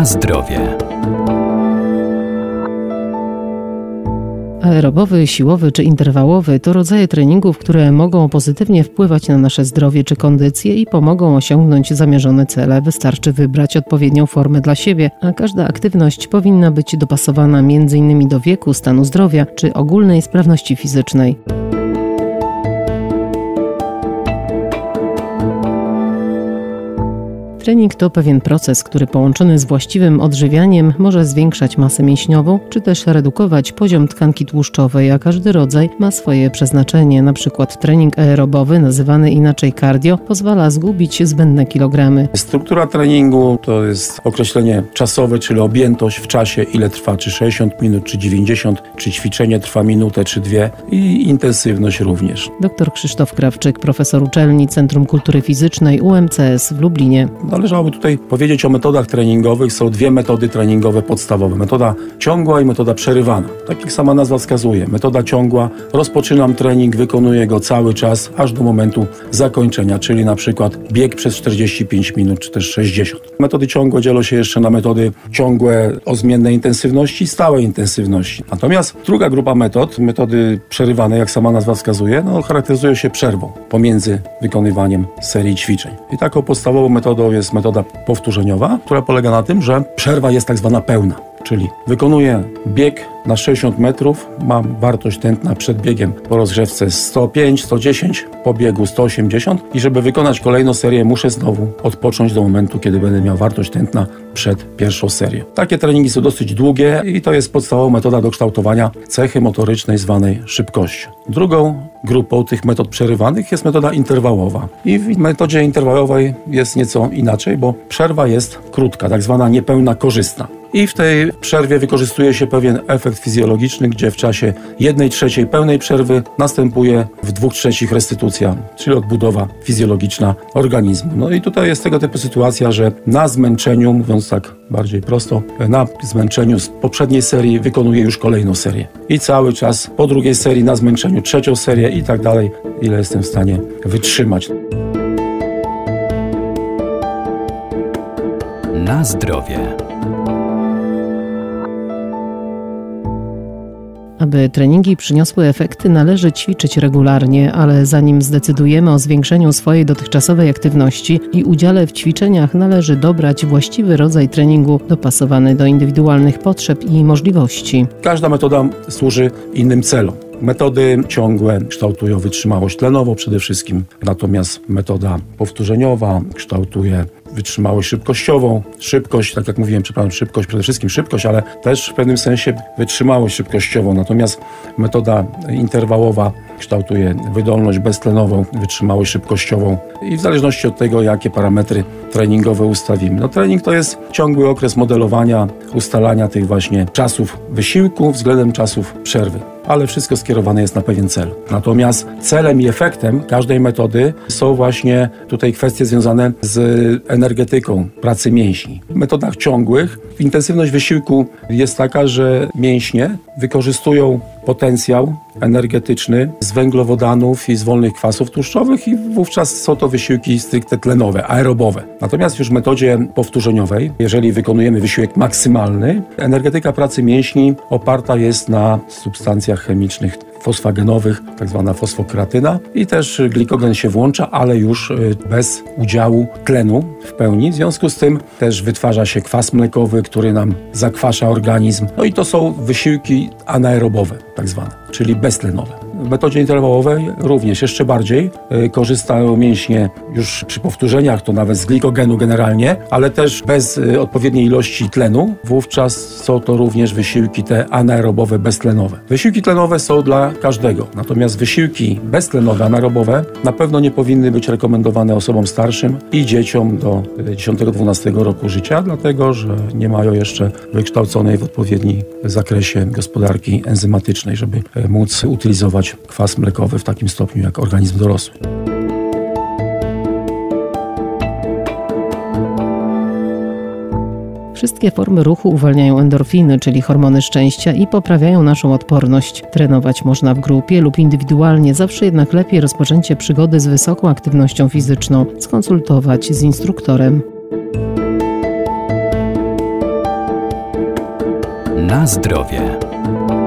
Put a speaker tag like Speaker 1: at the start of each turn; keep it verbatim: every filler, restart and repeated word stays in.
Speaker 1: Na zdrowie.
Speaker 2: Aerobowy, siłowy czy interwałowy to rodzaje treningów, które mogą pozytywnie wpływać na nasze zdrowie czy kondycję i pomogą osiągnąć zamierzone cele. Wystarczy wybrać odpowiednią formę dla siebie, a każda aktywność powinna być dopasowana między innymi do wieku, stanu zdrowia czy ogólnej sprawności fizycznej. Trening to pewien proces, który połączony z właściwym odżywianiem może zwiększać masę mięśniową, czy też redukować poziom tkanki tłuszczowej, a każdy rodzaj ma swoje przeznaczenie. Na przykład trening aerobowy, nazywany inaczej cardio, pozwala zgubić zbędne kilogramy.
Speaker 3: Struktura treningu to jest określenie czasowe, czyli objętość w czasie, ile trwa, czy sześćdziesiąt minut, czy dziewięćdziesiąt, czy ćwiczenie trwa minutę, czy dwie i intensywność również.
Speaker 2: Doktor Krzysztof Krawczyk, profesor uczelni Centrum Kultury Fizycznej U M C S w Lublinie.
Speaker 3: Należałoby tutaj powiedzieć o metodach treningowych. Są dwie metody treningowe podstawowe. Metoda ciągła i metoda przerywana. Tak jak sama nazwa wskazuje. Metoda ciągła, rozpoczynam trening, wykonuję go cały czas, aż do momentu zakończenia, czyli na przykład bieg przez czterdzieści pięć minut, czy też sześćdziesiąt. Metody ciągłe dzielą się jeszcze na metody ciągłe o zmiennej intensywności i stałej intensywności. Natomiast druga grupa metod, metody przerywane, jak sama nazwa wskazuje, no, charakteryzują się przerwą pomiędzy wykonywaniem serii ćwiczeń. I taką podstawową metodą jest metoda powtórzeniowa, która polega na tym, że przerwa jest tak zwana pełna. Czyli wykonuję bieg na sześćdziesiąt metrów, mam wartość tętna przed biegiem po rozgrzewce sto pięć, sto dziesięć, po biegu sto osiemdziesiąt i żeby wykonać kolejną serię, muszę znowu odpocząć do momentu, kiedy będę miał wartość tętna przed pierwszą serią. Takie treningi są dosyć długie i to jest podstawowa metoda do kształtowania cechy motorycznej zwanej szybkością. Drugą grupą tych metod przerywanych jest metoda interwałowa. I w metodzie interwałowej jest nieco inaczej, bo przerwa jest krótka, tak zwana niepełna korzystna. I w tej przerwie wykorzystuje się pewien efekt fizjologiczny, gdzie w czasie jednej trzeciej pełnej przerwy następuje w dwóch trzecich restytucja, czyli odbudowa fizjologiczna organizmu. No i tutaj jest tego typu sytuacja, że na zmęczeniu, mówiąc tak bardziej prosto, na zmęczeniu z poprzedniej serii wykonuje już kolejną serię. I cały czas po drugiej serii na zmęczeniu trzecią serię i tak dalej, ile jestem w stanie wytrzymać.
Speaker 1: Na zdrowie.
Speaker 2: Aby treningi przyniosły efekty, należy ćwiczyć regularnie, ale zanim zdecydujemy o zwiększeniu swojej dotychczasowej aktywności i udziale w ćwiczeniach, należy dobrać właściwy rodzaj treningu dopasowany do indywidualnych potrzeb i możliwości.
Speaker 3: Każda metoda służy innym celom. Metody ciągłe kształtują wytrzymałość tlenową przede wszystkim, natomiast metoda powtórzeniowa kształtuje wytrzymałość szybkościową. Szybkość, tak jak mówiłem, przepraszam, szybkość, przede wszystkim szybkość, ale też w pewnym sensie wytrzymałość szybkościową. Natomiast metoda interwałowa kształtuje wydolność beztlenową, wytrzymałość szybkościową i w zależności od tego, jakie parametry treningowe ustawimy. No, trening to jest ciągły okres modelowania, ustalania tych właśnie czasów wysiłku względem czasów przerwy. Ale wszystko skierowane jest na pewien cel. Natomiast celem i efektem każdej metody są właśnie tutaj kwestie związane z energetyką pracy mięśni. W metodach ciągłych intensywność wysiłku jest taka, że mięśnie wykorzystują potencjał energetyczny z węglowodanów i z wolnych kwasów tłuszczowych i wówczas są to wysiłki stricte tlenowe, aerobowe. Natomiast już w metodzie powtórzeniowej, jeżeli wykonujemy wysiłek maksymalny, energetyka pracy mięśni oparta jest na substancjach chemicznych fosfagenowych, tak zwana fosfokreatyna i też glikogen się włącza, ale już bez udziału tlenu w pełni. W związku z tym też wytwarza się kwas mlekowy, który nam zakwasza organizm. No i to są wysiłki anaerobowe, tak zwane, czyli beztlenowe. W metodzie interwałowej również jeszcze bardziej y, korzystają mięśnie już przy powtórzeniach, to nawet z glikogenu generalnie, ale też bez y, odpowiedniej ilości tlenu. Wówczas są to również wysiłki te anaerobowe, beztlenowe. Wysiłki tlenowe są dla każdego, natomiast wysiłki beztlenowe, anaerobowe na pewno nie powinny być rekomendowane osobom starszym i dzieciom do dziesiątego do dwunastego roku życia, dlatego że nie mają jeszcze wykształconej w odpowiednim zakresie gospodarki enzymatycznej, żeby móc utylizować kwas mlekowy w takim stopniu jak organizm dorosły.
Speaker 2: Wszystkie formy ruchu uwalniają endorfiny, czyli hormony szczęścia i poprawiają naszą odporność. Trenować można w grupie lub indywidualnie, zawsze jednak lepiej rozpoczęcie przygody z wysoką aktywnością fizyczną skonsultować z instruktorem.
Speaker 1: Na zdrowie.